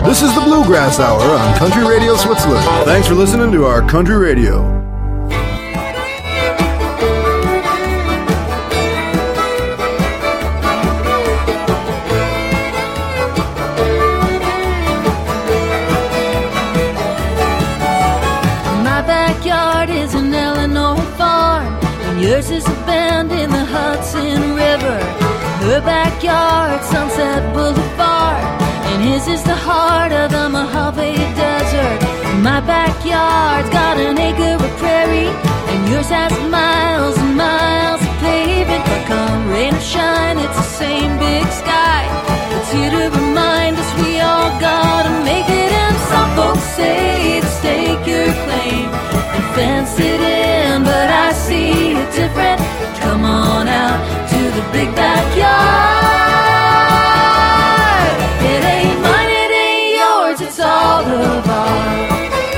This is the Bluegrass Hour on Country Radio Switzerland. Thanks for listening to our Country Radio. My backyard is an Illinois farm, and yours is a bend in the Hudson River. Her backyard, Sunset Boulevard, and his is the heart of the Mojave Desert. My backyard's got an acre of prairie, and yours has miles and miles of pavement. But come rain or shine, it's the same big sky. It's here to remind us we all gotta make it. And some folks say to stake your claim and fence it in, but I see it different. Come on out to the big backyard. It ain't mine, it ain't yours, it's all of ours.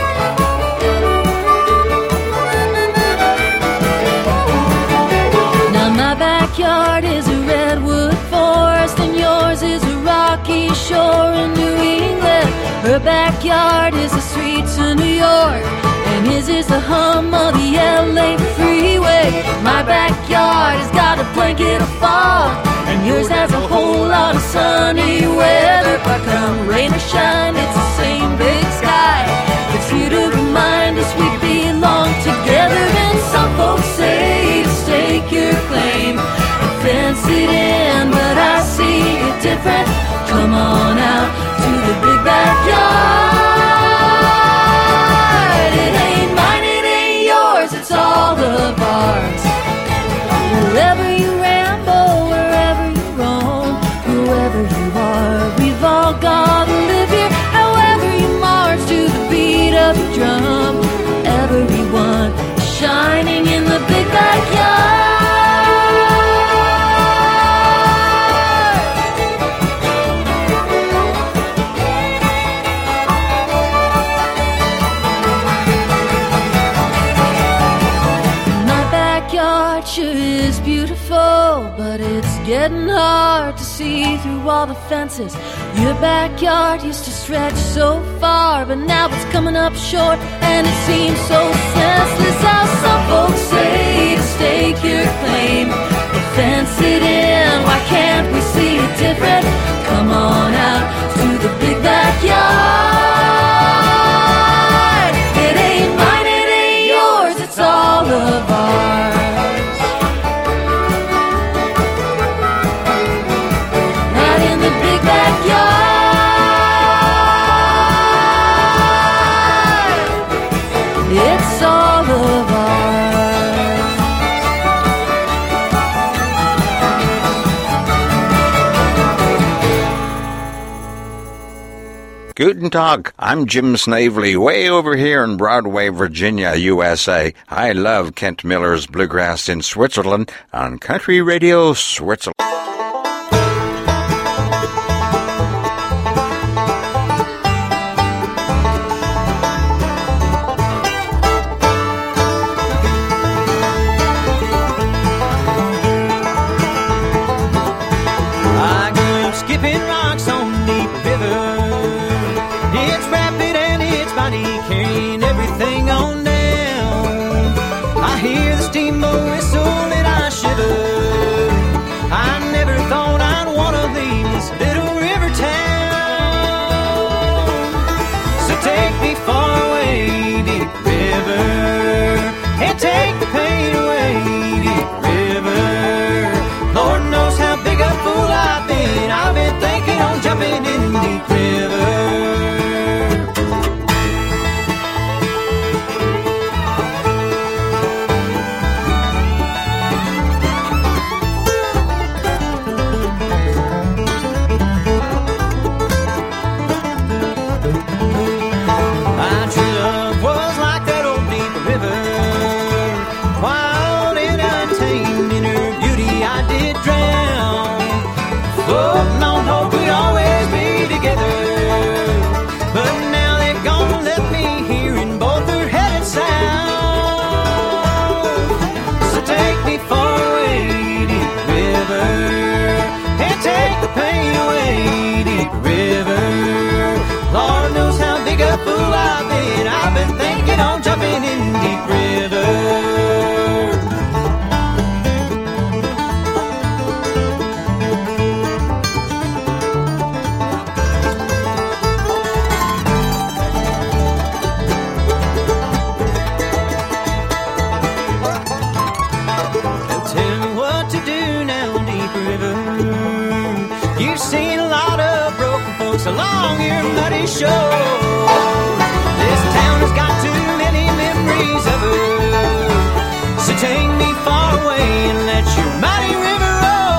Now my backyard is a redwood forest, and yours is a rocky shore in New England. Her backyard is the streets of New York, and his is the hum of the LA freeway. My backyard has got a blanket of fog, and yours has a whole lot of sunny weather. But come rain or shine, it's the same big sky. It's here to remind us we belong together. And some folks say to stake your claim and fence it in, but I see it different. Come on out to the big backyard. It ain't mine, it ain't yours, it's all of ours. Wherever you ramble, wherever you roam, whoever you are, we've all got to live here. However you march to the beat of the drum, everyone is shining in the big backyard. Sure is beautiful, but it's getting hard to see through all the fences. Your backyard used to stretch so far, but now it's coming up short, and it seems so senseless. How some folks say to stake your claim and fence it in. Why can't we see it different? Come on out to the big backyard. It ain't mine, it ain't yours, it's all of ours. It's all of ours. Guten Tag, I'm Jim Snavely, way over here in Broadway, Virginia, USA. I love Kent Miller's Bluegrass in Switzerland on Country Radio Switzerland. I hear the steamboat whistle and I shiver. I fool I've been thinking on jumping in Deep River. Along your muddy shore, this town has got too many memories of her. So take me far away and let your mighty river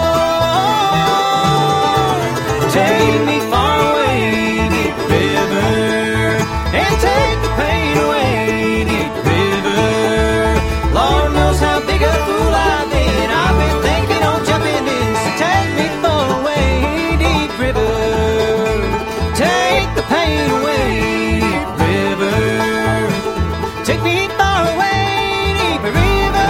roll. Take me far away, Deep River, and take the pain away, Deep River. Lord knows how big a fool I've been thinking on jumping in. So take me far away, Deep River. Take the pain away, Deep River. Take me far away, Deep River.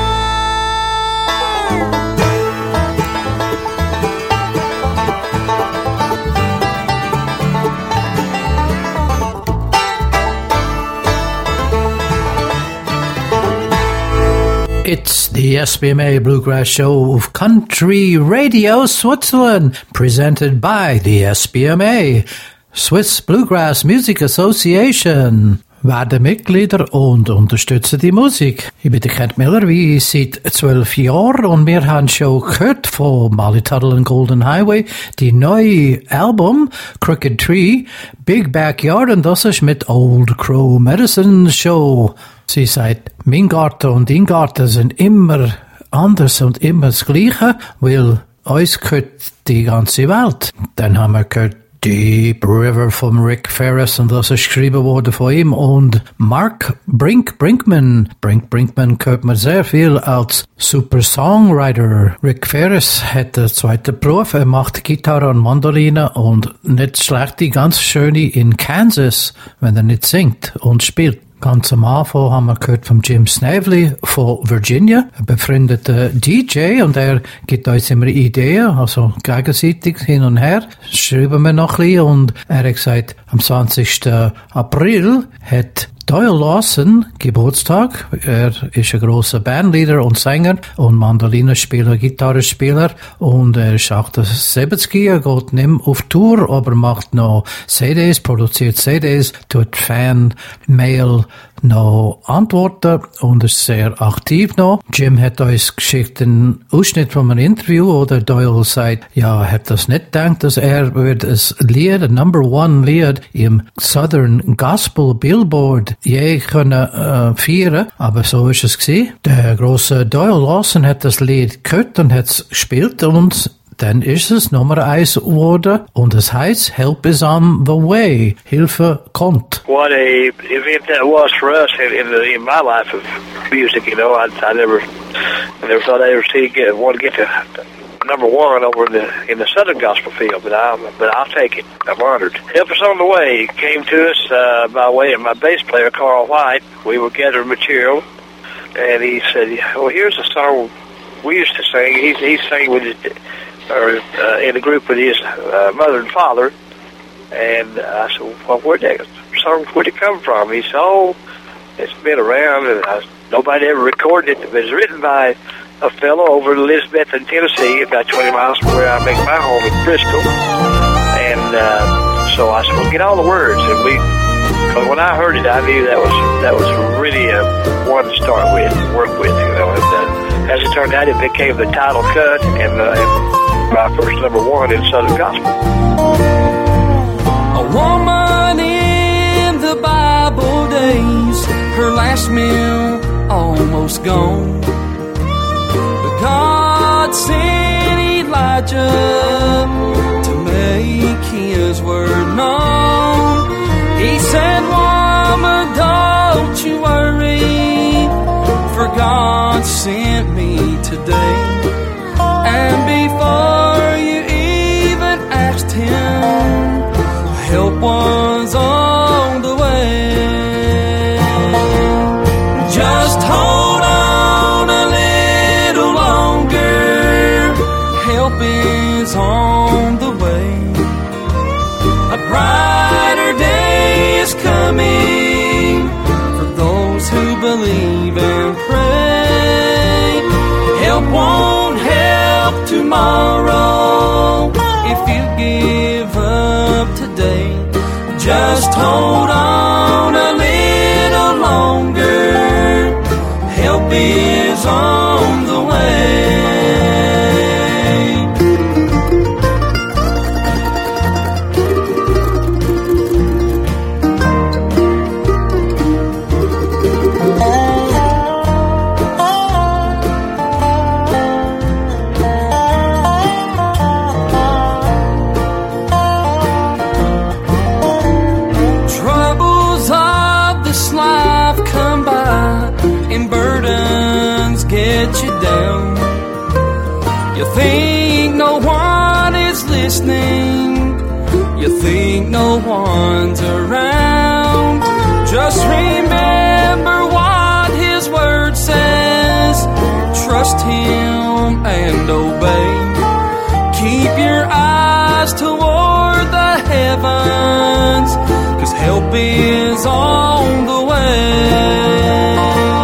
It's the SBMA Bluegrass Show of Country Radio Switzerland, presented by the SBMA, Swiss Bluegrass Music Association. Werde Mitglieder und unterstütze die Musik. Ich bin der Kent Miller, wie seit 12 Jahren, und wir haben schon gehört von Molly Tuttle und Golden Highway die neue Album Crooked Tree, Big Backyard, und das ist mit Old Crow Medicine Show. Sie sagt, mein Garten und dein Garten sind immer anders und immer das Gleiche, weil uns gehört die ganze Welt. Dann haben wir gehört Deep River von Rick Ferris, und das ist geschrieben worden von ihm, und Mark Brinkman hört man sehr viel als Super Songwriter. Rick Ferris hat einen zweiten Beruf, er macht Gitarre und Mandoline und nicht schlecht, die ganz schöne in Kansas, wenn er nicht singt und spielt. Ganz am Anfang haben wir gehört von Jim Snavely von Virginia, ein befreundeter DJ, und er gibt uns immer Ideen, also gegenseitig hin und her. Schreiben wir noch ein bisschen, und er hat gesagt, am 20. April hat Doyle Lawson Geburtstag. Er ist ein grosser Bandleader und Sänger und Mandolinenspieler, Gitarrenspieler, und er ist 78, er geht nicht mehr auf Tour, aber macht noch CDs, produziert CDs, tut Fan-Mail noch antworten und ist sehr aktiv noch. Jim hat uns geschickt einen Ausschnitt von einem Interview, oder Doyle sagt, ja, er hat das nicht gedacht, dass er wird ein Lied, ein Number-One-Lied im Southern Gospel Billboard je können feiern, aber so ist es gewesen. Der große Doyle Lawson hat das Lied gehört und hat es gespielt, und dann ist es Nummer 1 geworden, und es heißt Help is on the way. Hilfe kommt. What a event that was for us in my life of music, you know. I never thought I'd ever want to get to number one over in the Southern Gospel field, but I'll take it. I'm honored. Help Us on the Way came to us by way of my bass player Carl White. We were gathering material, and he said, "Well, here's a song we used to sing." He sang with his, in a group with his mother and father, and I said, "Well, where'd it come from?" He said, "Oh, it's been around, and nobody ever recorded it. But it's written by a fellow over in Elizabeth, Tennessee, about 20 miles from where I make my home in Bristol." And so I said, "Well, get all the words." And because when I heard it, I knew that was really one to start with, work with, you know. And as it turned out, it became the title cut and my first number one in Southern Gospel. A woman in the Bible days, her last meal almost gone. But God sent Elijah to make his word known. He said, "Woman, don't you worry, for God sent me today." And before you even asked him, help was on the way. Just hold on a little longer, help is on the way. A brighter day is coming tomorrow if you give up today. Just hold on a little longer. Help is on the way. You think no one is listening, you think no one's around. Just remember what His Word says. Trust Him and obey. Keep your eyes toward the heavens, 'cause help is on the way.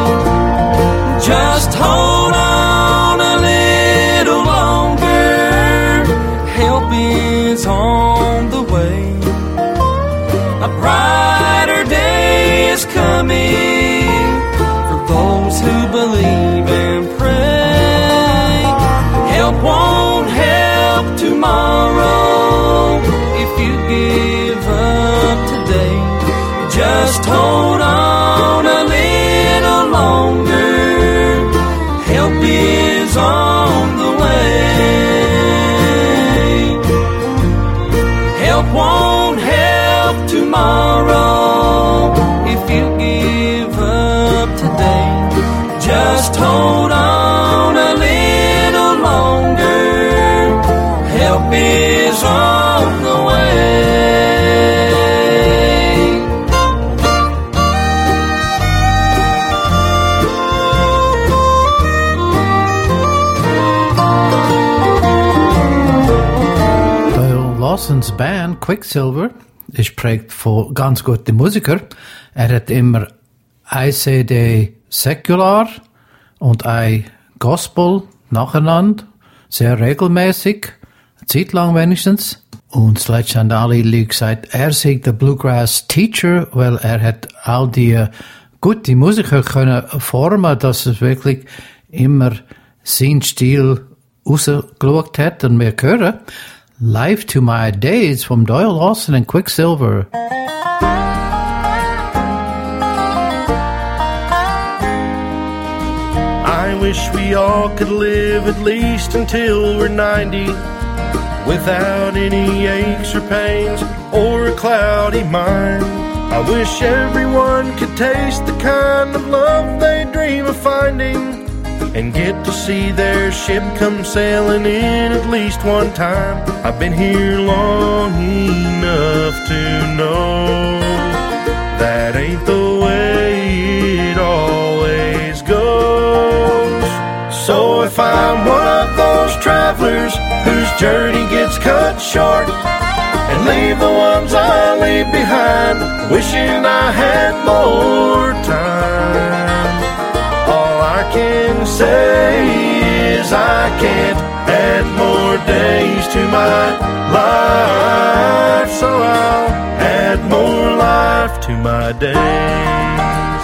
Just hold on a little longer. Help is on the way. A brighter day is coming for those who believe and pray. Help won't help tomorrow if you give up today. Just hold on a little longer. Help is on the way. Help won't help tomorrow if you give up today. Just hold on a little longer. Help is on the way. Lawsons Band Quicksilver ist prägt von ganz guten Musikern. Hat immer ein CD Secular und ein Gospel nacheinander, sehr regelmäßig, eine Zeit lang wenigstens. Und das letzte haben alle Leute gesagt, sei der Bluegrass Teacher, weil hat all die gute Musiker können formen, dass es wirklich immer seinen Stil rausgeschaut hat. Und wir hören Life to My Days from Doyle Lawson and Quicksilver. I wish we all could live at least until we're 90 without any aches or pains or a cloudy mind. I wish everyone could taste the kind of love they dream of finding and get to see their ship come sailing in at least one time. I've been here long enough to know that ain't the way it always goes. So if I'm one of those travelers whose journey gets cut short and leave the ones I leave behind wishing I had more time, all I can say is I can't add more days to my life, so I'll add more life to my days.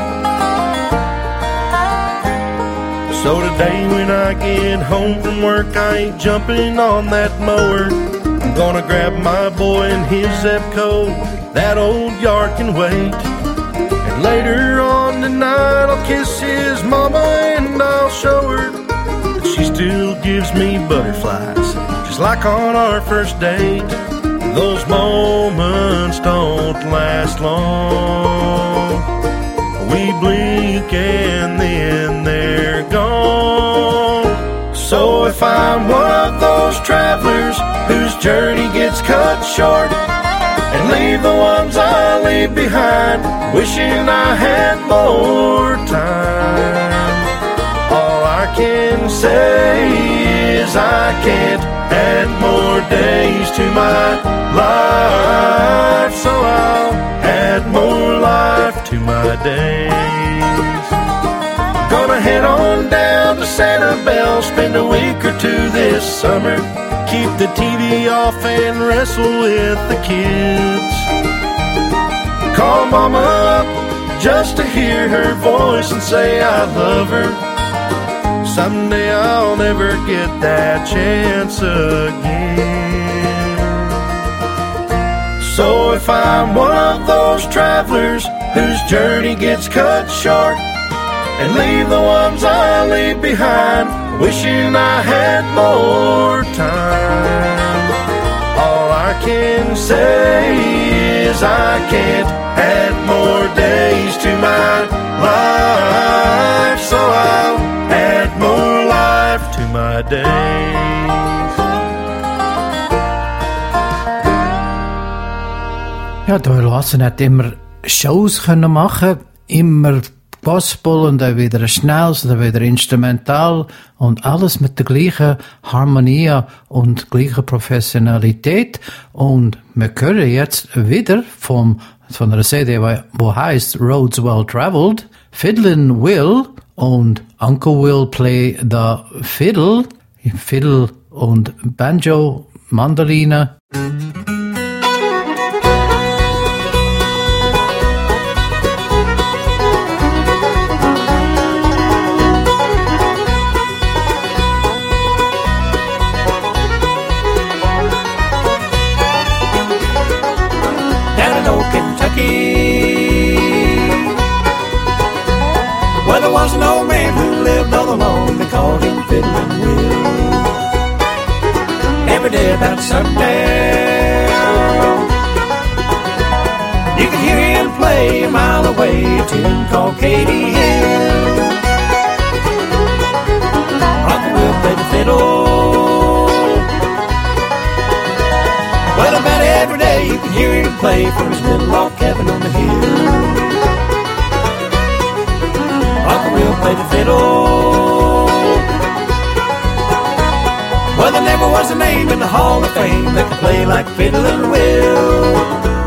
So today when I get home from work, I ain't jumping on that mower. I'm gonna grab my boy and his Zepco, that old yard can wait. And later on tonight I'll kiss his mama and I'll show her that she still gives me butterflies, just like on our first date. Those moments don't last long. We blink and then they're gone. So if I'm one of those travelers whose journey gets cut short and leave the ones I leave behind wishing I had more time, all I can say is I can't add more days to my life, so I'll add more life to my days. Gonna head on down to Sanibel, spend a week or two this summer. Keep the TV off and wrestle with the kids. Call mama up just to hear her voice and say I love her. Someday I'll never get that chance again. So if I'm one of those travelers whose journey gets cut short, and leave the ones I leave behind, wishing I had more time, all I can say is I can't add more days to my life, so I'll add more life to my days. Ja, Doyle Watson hat immer Shows können machen, immer Gospel und dann wieder Schnells, dann wieder Instrumental und alles mit der gleichen Harmonie und gleicher Professionalität. Und wir hören jetzt wieder von einer CD, wo heißt Roads Well Traveled, Fiddlin' Will und Uncle Will Play the Fiddle, Fiddle und Banjo, Mandoline. Well, there was an old man who lived all alone. They called him Fiddlin' Will. Every day about sundown, you could hear him play a mile away a tune called Katy Hill. Uncle Will played the fiddle. Well, about every day you could hear him play from his little log cabin on the hill. Uncle Will play the fiddle. Well, there never was a name in the Hall of Fame that could play like Fiddlin' Will.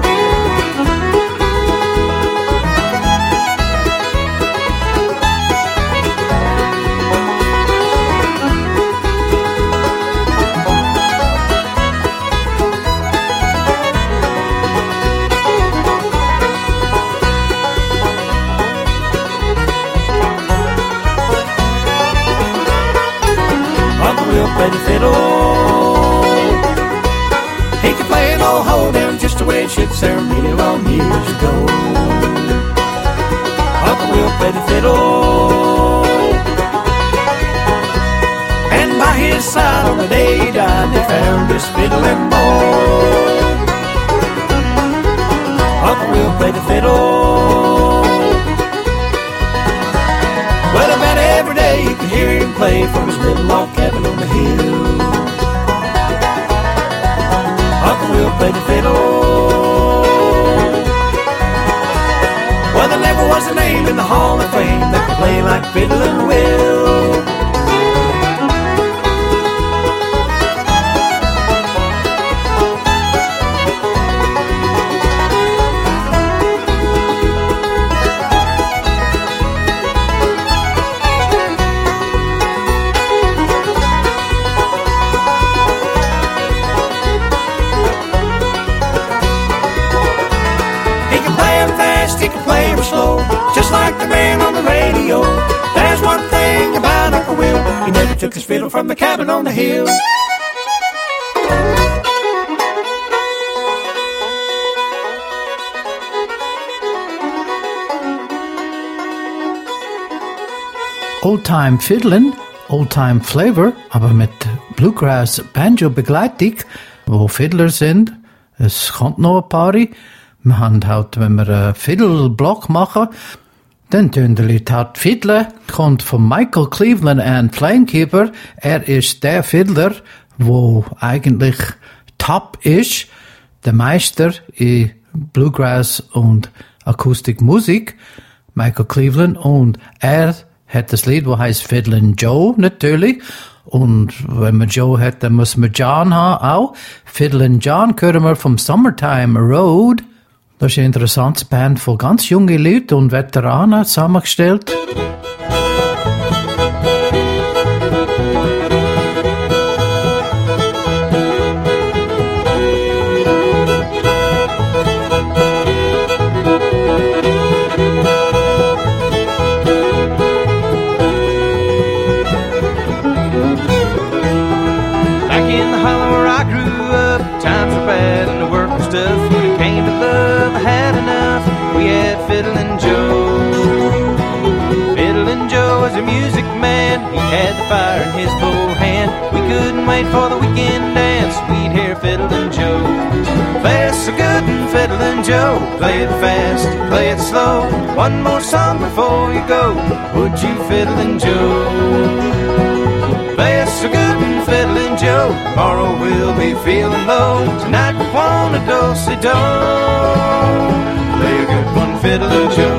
Play the fiddle. He could play an old hold down just the way it should sound many long years ago. Uncle Will play the fiddle. And by his side on the day he died, they found his fiddle and bowl. Uncle Will play the fiddle. Well, about every day you could hear him play from his little log cabin on the hill. Uncle Will play the fiddle. Well, there never was a name in the Hall of Fame that could play like Fiddlin' Will. Slow, just like the man on the radio. There's one thing about Uncle Will, he never took his fiddle from the cabin on the hill. Old-Time Fiddlin', Old-Time Flavor, aber mit Bluegrass-Banjo-Begleitung, wo Fiddler sind. Es kommt noch ein paar. Wir haben halt, wenn wir einen Fiddle-Block machen, dann tun die Leute halt Fiddler. Kommt von Michael Cleveland and Flamekeeper. Er ist der Fiddler, wo eigentlich top ist. Der Meister in Bluegrass und Akustikmusik. Michael Cleveland. Und er hat das Lied, das heißt Fiddlin' Joe, natürlich. Und wenn man Joe hat, dann muss man John haben auch. Fiddlin' John hören wir vom Summertime Road. Das ist eine interessante Band von ganz jungen Leuten und Veteranen zusammengestellt. came to love, I had enough. We had Fiddlin' Joe. Fiddlin' Joe was a music man. He had the fire in his bow hand. We couldn't wait for the weekend dance. We'd hear Fiddlin' Joe. Fast so good and Fiddlin' Joe. Play it fast, play it slow. One more song before you go. Would you, Fiddlin' Joe? Fast so good and Fiddlin' Joe. Tomorrow we'll be feeling low. Tonight we want a do-si-do. Play a good one, Fiddlin' Joe.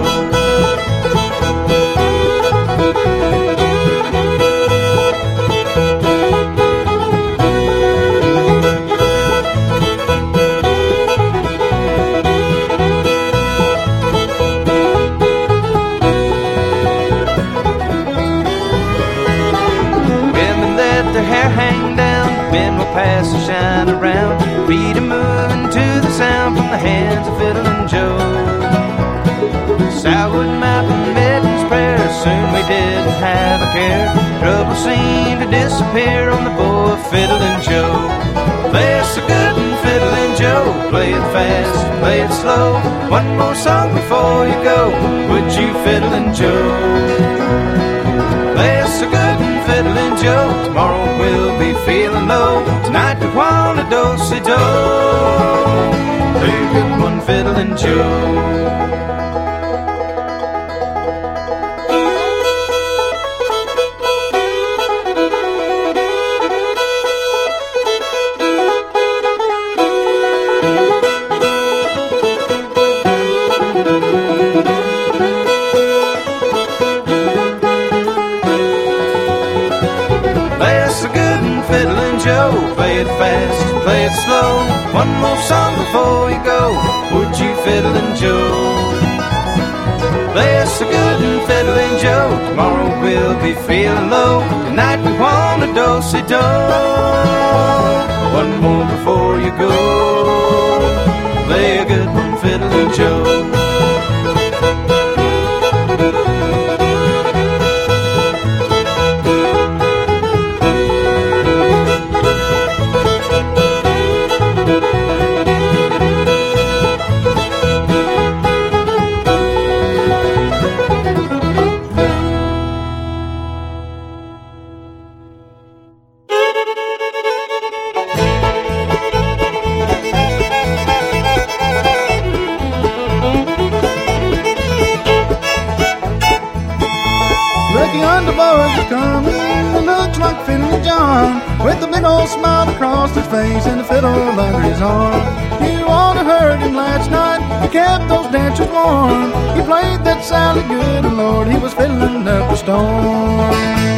Pass the shine around, feet are moving to the sound from the hands of Fiddlin' Joe. Sourwood Mountain Middens prayer, soon we didn't have a care. Trouble seemed to disappear on the bow of Fiddlin' Joe. Play it so good and Fiddlin' Joe, play it fast, play it slow. One more song before you go, would you, Fiddlin' Joe? Play it so good and Fiddlin' Joe, tomorrow we'll be feeling low. Tonight we want a do-si-do. Play a good one, Fiddlin' Joe. Fast, play it slow. One more song before you go. Would you, Fiddlin' Joe? Play us so good and Fiddlin' Joe. Tomorrow we'll be feeling low. Tonight we want a do-si-do. One more before you go. Play a good one, Fiddlin' Joe. With a big old smile across his face and a fiddle under his arm. You ought to heard him last night. He kept those dancers warm. He played that Sally good, and Lord, he was fiddling up a storm.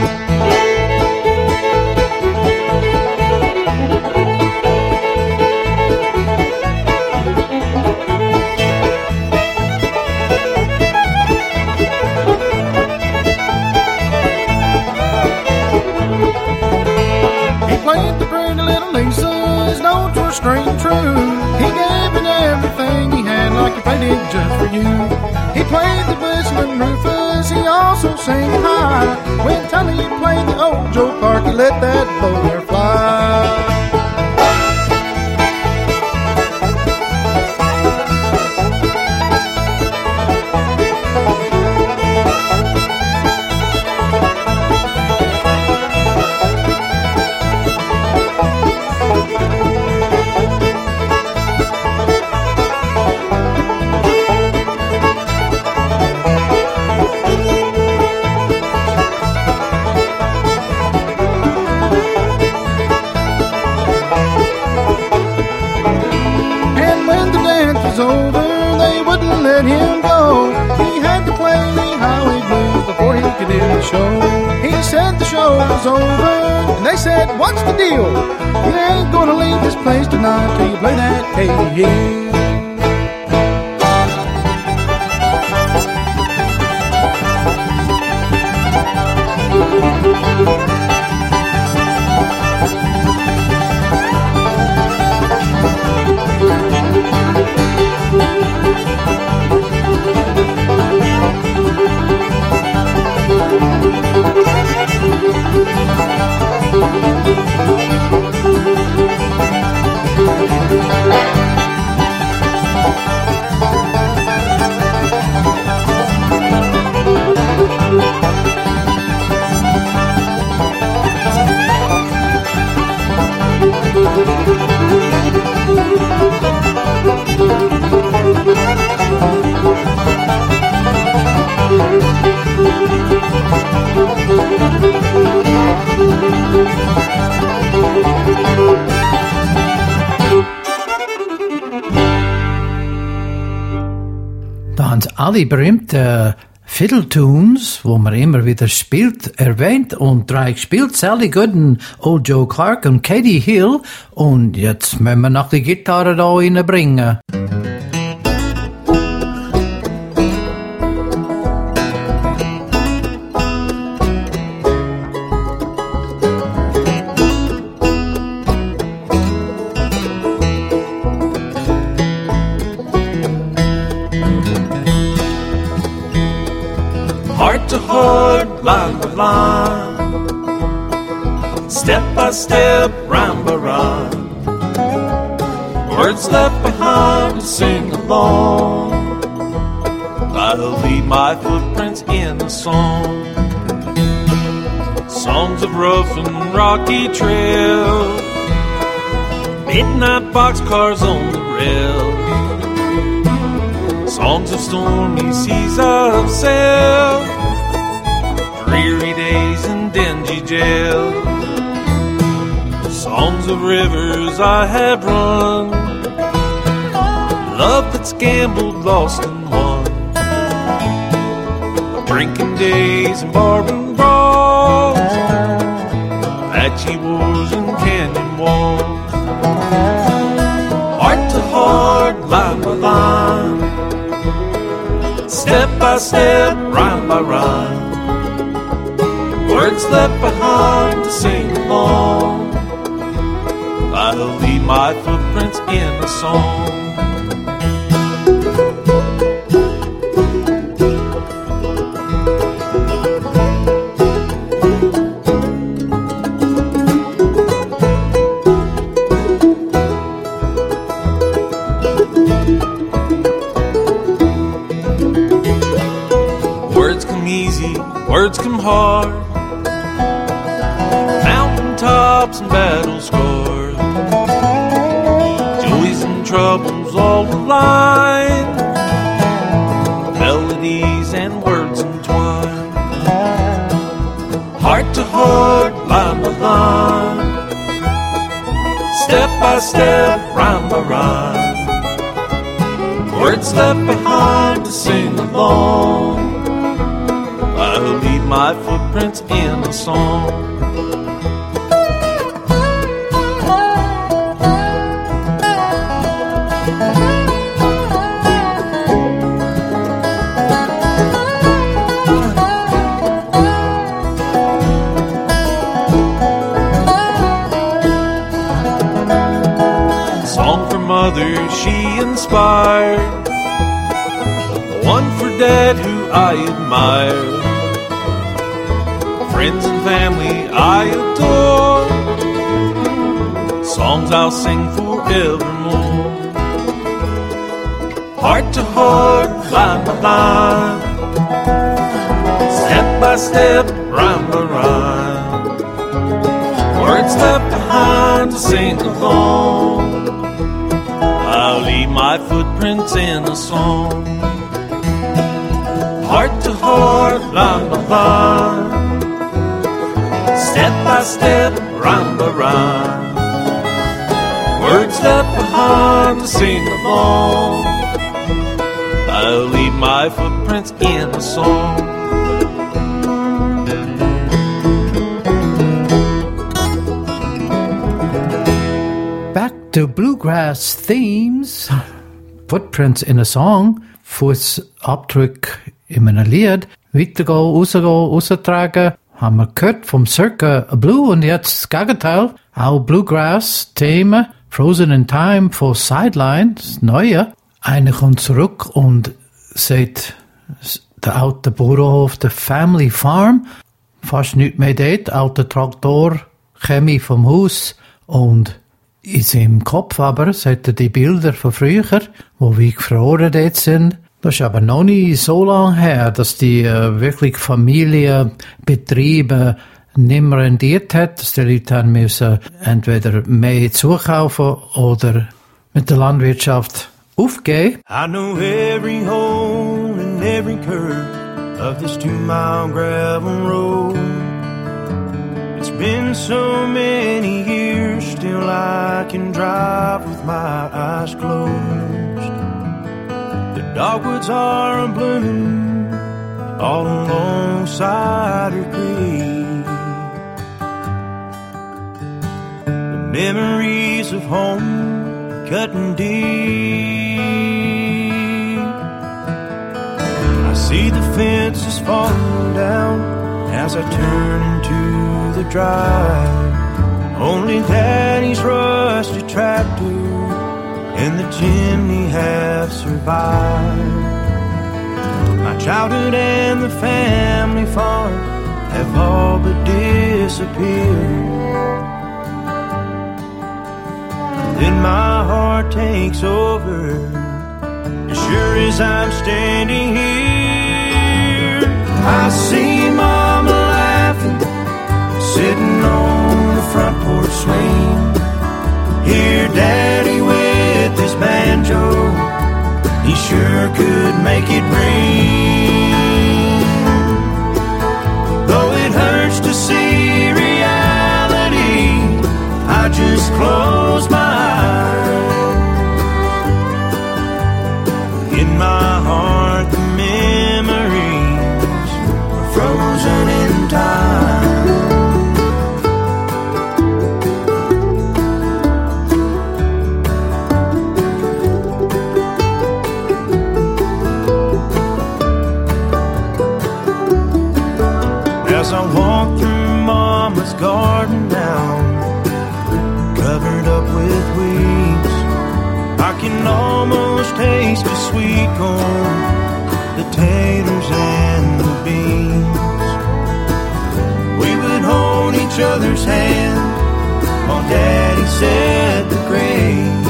Straight and true. He gave it everything he had, like he played it just for you. He played the whistling Rufus, he also sang high. When Tony played the old Joe Clark, he let that bow there fly. Let him go. He had to play me Highway Blues before he could do the show. He said the show was over, and they said, what's the deal? You ain't gonna leave this place tonight till you play that Katie Hill. waren alle berühmten Fiddle-Tunes, wo man immer wieder spielt, erwähnt und 3 gespielt. Sally Gooden, Old Joe Clark und Katie Hill. Und jetzt müssen wir noch die Gitarre da reinbringen. Heart to heart, line by line, step by step, rhyme by rhyme, words left behind to sing along. I'll leave my footprints in the song. Songs of rough and rocky trail, midnight boxcars on the rail, songs of stormy seas I've sailed, dreary days in dingy jail, songs of rivers I have run, love that's gambled, lost and won, drinking days and barroom brawls, Apache wars and canyon walls. Heart to heart, line by line, step by step, rhyme by rhyme, words left behind to sing along. I'll leave my footprints in a song. Words come hard, mountaintops and battle scars, joys and troubles all align, melodies and words entwine. Heart to heart, line by line, step by step, rhyme by rhyme, words left behind to sing along. I'll leave my footprints in a song. Song for mother she inspired, one for dad who I admire, friends and family I adore, songs I'll sing forevermore. Heart to heart, line by line, step by step, rhyme by rhyme, words left behind to sing along. I'll leave my footprints in a song. Heart to heart, line by line, step by step, rhyme by rhyme, words left behind to sing along. I'll leave my footprints in a song. Back to bluegrass themes, footprints in a song, Fußabdruck in einem Lied, weitergehen, raustragen, haben wir gehört vom Circa Blue und jetzt das Gegenteil, auch Bluegrass-Themen, Frozen in Time von Sideline, das Neue. Einer kommt zurück und sagt, der alte Bauernhof, der Family Farm, fast nichts mehr dort, alter Traktor, Chemie vom Haus und in seinem Kopf aber sagt er die Bilder von früher, wo wie gefroren dort sind. Das ist aber noch nicht so lange her, dass die wirklich Familienbetriebe nicht mehr rendiert hat, dass die Leute haben müssen entweder mehr zukaufen oder mit der Landwirtschaft aufgeben. I know every hole and every curve of this 2-mile gravel road. It's been so many years, still I can drive with my eyes closed. The dogwoods are blooming all along Cider Creek. The memories of home cutting deep. I see the fences falling down as I turn into the drive. Only Daddy's rusty tractor and the chimney have survived. My childhood and the family farm have all but disappeared. Then my heart takes over, as sure as I'm standing here. I see Mama laughing, sitting on the front porch swing. Hear Daddy with his banjo, he sure could make it ring. Though it hurts to see reality, I just close my eyes. In my heart the memories are frozen in time. As I walk through Mama's garden now, covered up with weeds, I can almost taste the sweet corn, the taters and the beans. We would hold each other's hand while Daddy said the grace.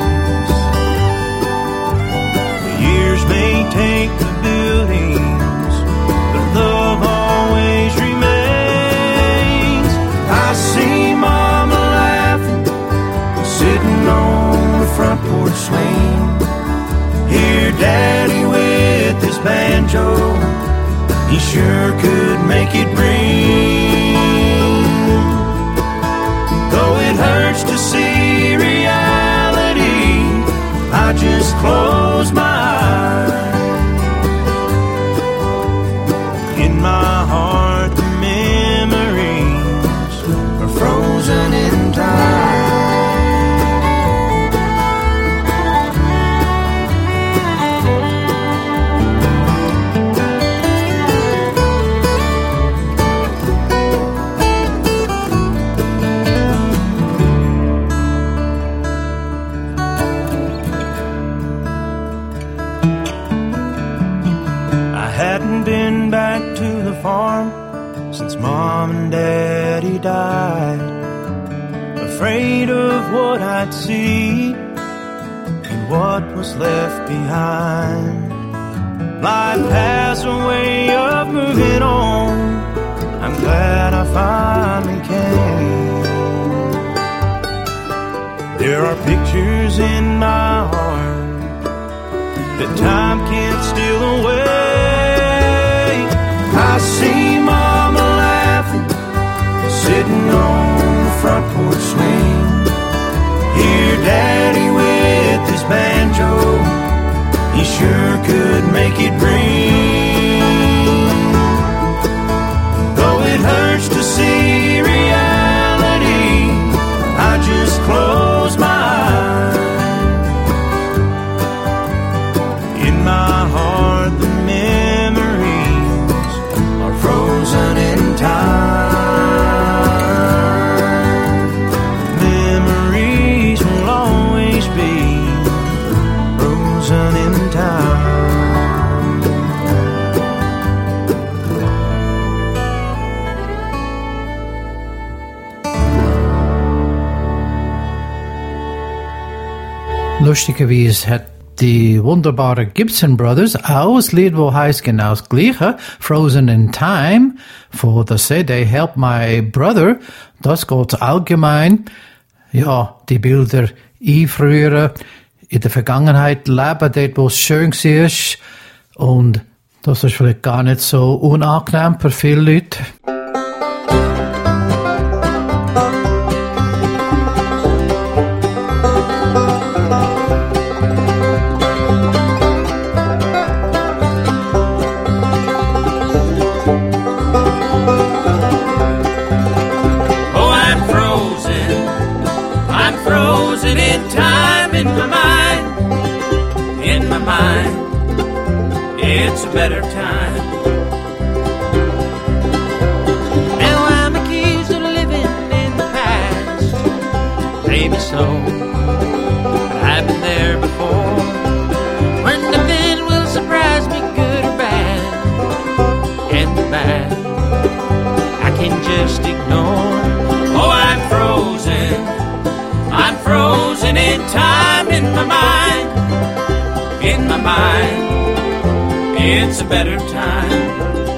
The years may take the buildings, but love always remains. I see Mama laughing, sitting on the front porch swing. Hear Daddy with his banjo, he sure could make it ring. Though it hurts to see reality, I just close my eyes. In my heart the memories are frozen in time. Been back to the farm since Mom and Daddy died, afraid of what I'd see and what was left behind. Life has a way of moving on, I'm glad I finally came. There are pictures in my heart that time can't steal away. I see Mama laughing, sitting on the front porch swing. Hear Daddy with his banjo, he sure could make it ring. Though it hurts to see reality, I just close my eyes. In my heart the memories are frozen in time. Memories will always be frozen in time. Lustigerweise hat die wunderbare Gibson Brothers auch das Lied, wo heißt genau das Gleiche, Frozen in Time, von der CD Help My Brother. Das geht allgemein, ja, die Bilder einfrieren, in der Vergangenheit leben, dort wo es schön war. Und das ist vielleicht gar nicht so unangenehm für viele Leute. my mind, it's a better time. Now I'm accused of living in the past, maybe so, but I've been there before, when nothing will surprise me, good or bad, and the bad I can just ignore. Oh, I'm frozen in time, in my mind, it's a better time.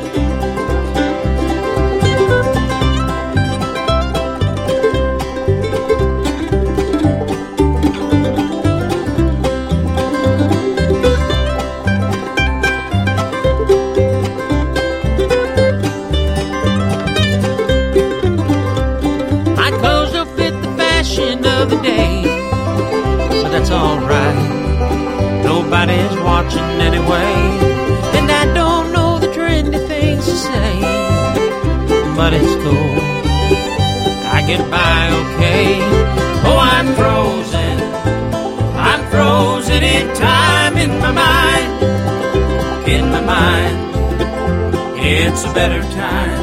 My clothes don't fit the fashion of the day, but that's alright. Nobody's watching anyway, and I don't know the trendy things to say, but it's cool, I get by okay. Oh, I'm frozen in time, in my mind, it's a better time.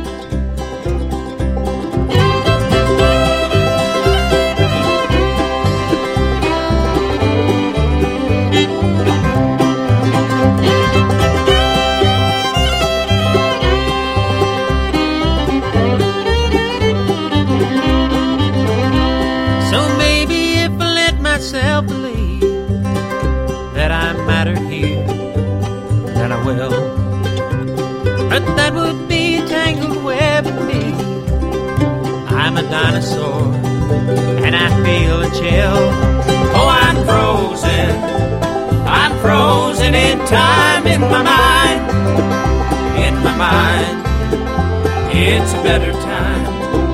Believe that I matter here, that I will, but that would be a tangled web indeed. I'm a dinosaur and I feel a chill. Oh, I'm frozen in time, in my mind, it's a better time.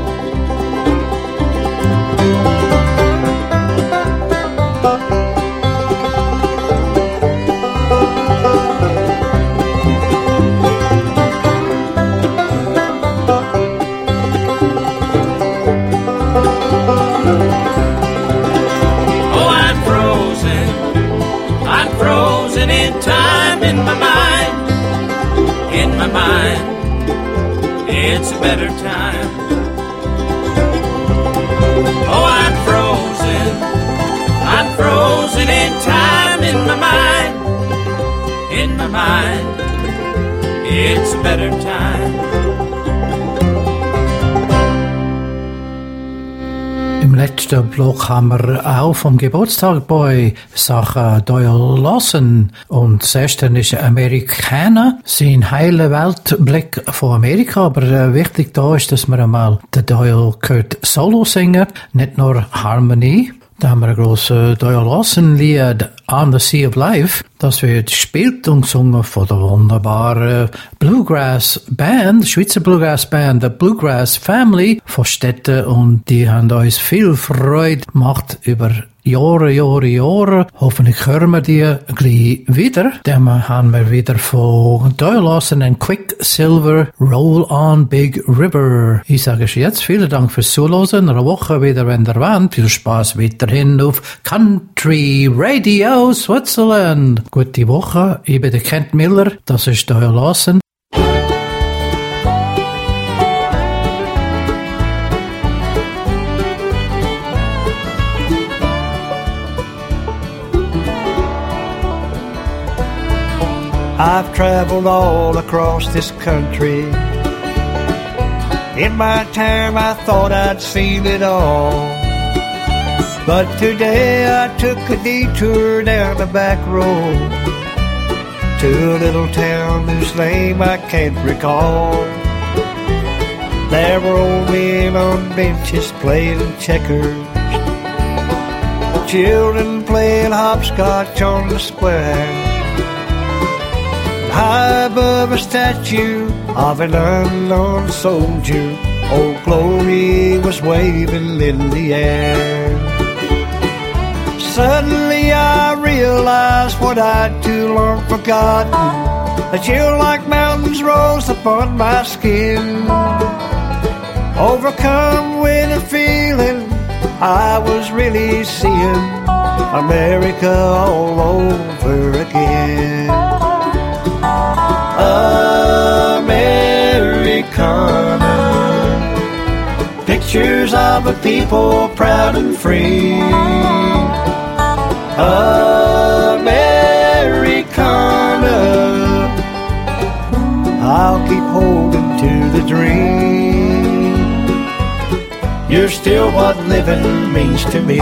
Time, in my mind, it's a better time. Oh, I'm frozen in time, in my mind, it's a better time. Im letzten Block haben wir auch vom Geburtstag bei Sachen Doyle Lawson. Und das erste ist Amerikaner, sein heiler Weltblick von Amerika. Aber wichtig da ist, dass man einmal den Doyle gehört Solo singen, nicht nur Harmonie. Da haben wir ein grosses Doyle Lawson-Lied, On the Sea of Life. Das wird gespielt und gesungen von der wunderbaren Bluegrass Band, Schweizer Bluegrass Band, der Bluegrass Family von Städten. Und die haben uns viel Freude gemacht über Jahre. Hoffentlich hören wir die gleich wieder. Dann haben wir wieder von Doyle Lawson und Quicksilver Roll on Big River. Ich sage es jetzt, vielen Dank fürs Zuhören. Eine Woche wieder, wenn ihr wollt. Viel Spaß weiterhin auf Country Radio Switzerland. Gute Woche. Ich bin der Kent Miller. Das ist Doyle Lawson. I've traveled all across this country. In my time I thought I'd seen it all, but today I took a detour down the back road to a little town whose name I can't recall. There were old men on benches playing checkers, children playing hopscotch on the square. High above a statue of an unknown soldier, Old Glory was waving in the air. Suddenly I realized what I'd too long forgotten. A chill like mountains rose upon my skin. Overcome with a feeling I was really seeing America all over again. Americana, pictures of a people proud and free. Americana, I'll keep holding to the dream. You're still what living means to me.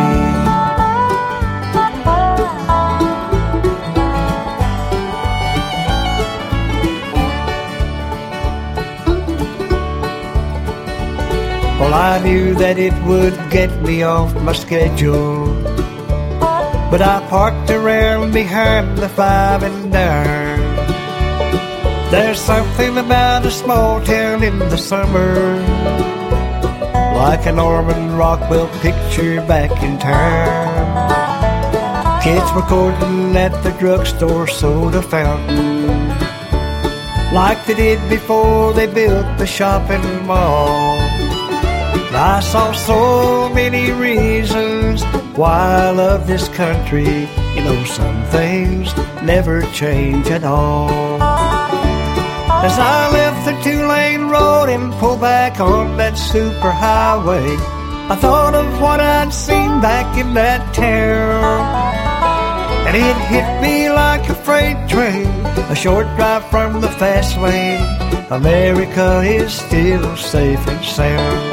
Well, I knew that it would get me off my schedule, but I parked around behind the 5 and dime. There's something about a small town in the summer, like a Norman Rockwell picture back in time. Kids recording at the drugstore soda fountain, like they did before they built the shopping mall. I saw so many reasons why I love this country. You know, some things never change at all. As I left the 2-lane road and pulled back on that superhighway, I thought of what I'd seen back in that town. And it hit me like a freight train, a short drive from the fast lane. America is still safe and sound.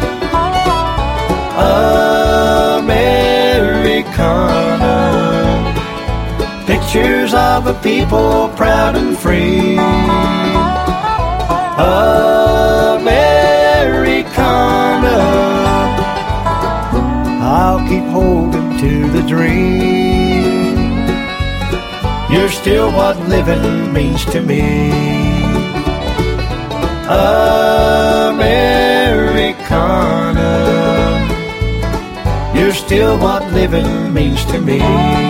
Americana, pictures of a people proud and free. Americana, I'll keep holding to the dream. You're still what living means to me. Americana, you're still what living means to me.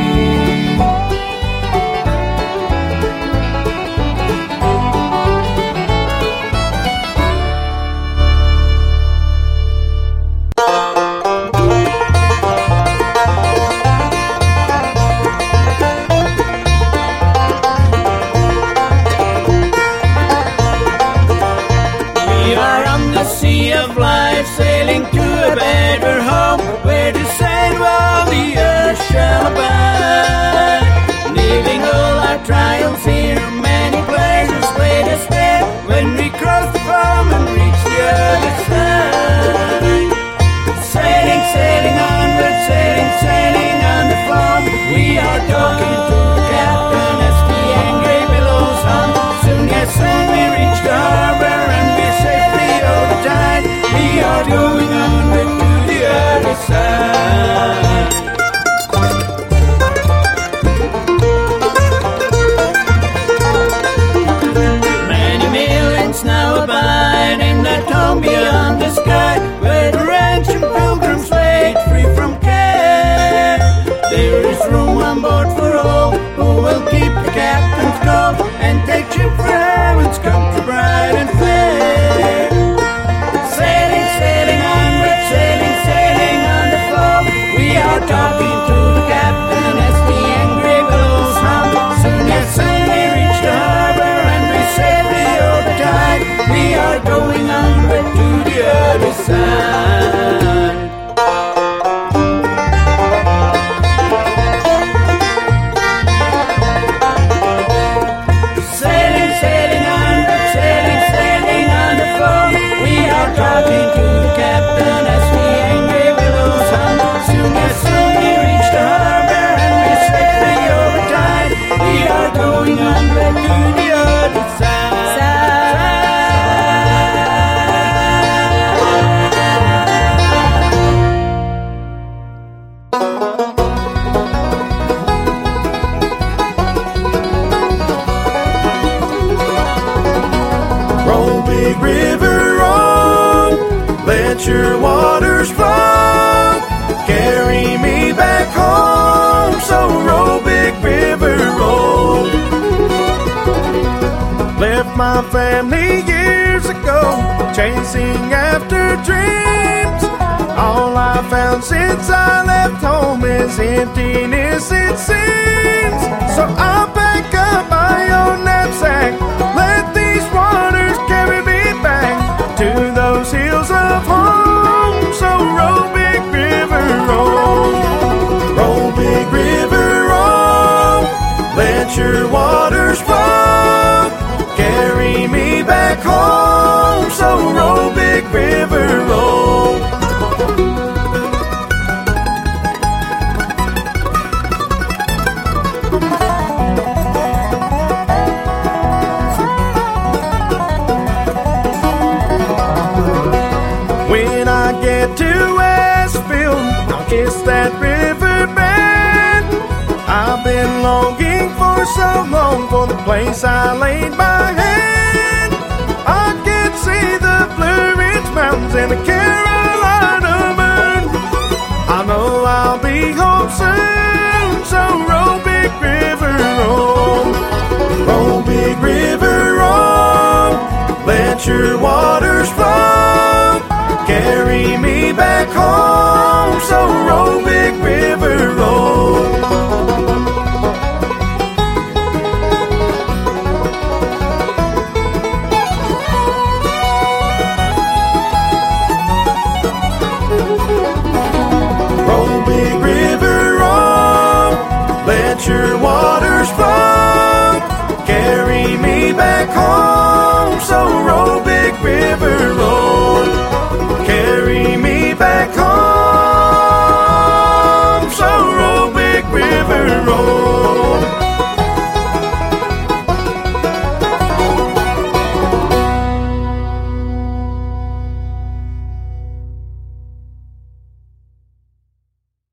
We are on the sea of life, sailing to a better home, where the sand of the earth shall abide. Leaving all our trials here, many pleasures wait us there, when we cross the foam and reach the other side. Sailing, sailing onward, sailing, sailing on the foam. We are talking to the captain as the angry billows hum. Soon, yes, soon we reach the harbor and we're safely over the tide. We are going onward to the other side. Many millions now abide in that home beyond the sky, where the ransom pilgrims wait free from care. There is room on board for all who will keep the captain's call and take ship for heaven's country bright and fair. Sailing, sailing onward, sailing, sailing on the flow. We are talking to the captain as the angry billows hum. Soon, yes, soon we reach the harbor and we safely over the tide. We are going onward to the other side. Sailing, sailing onward, sailing, sailing on the foam. We are talking to the captain as the angry billows hum. Soon, yes, soon we reach the harbor and we're safely over tide. We are going onward to the other side. Roll, big river, roll, let your waters flow, carry me back home. So roll, big river, roll. Left my family years ago, chasing after dreams. All I found since I left home is emptiness, it seems. So I'll pack up my own knapsack, let these waters carry me back to those hills of home. So roll, big river, roll. Roll, big river, roll. Let your waters flow, carry me back home. So roll, big river, roll. When I get to Westville, I'll kiss that river bend. I've been longing for so long for the place I laid my hand. I can see the Blue Ridge Mountains and the Carolina moon. I know I'll be home soon, so roll, big river.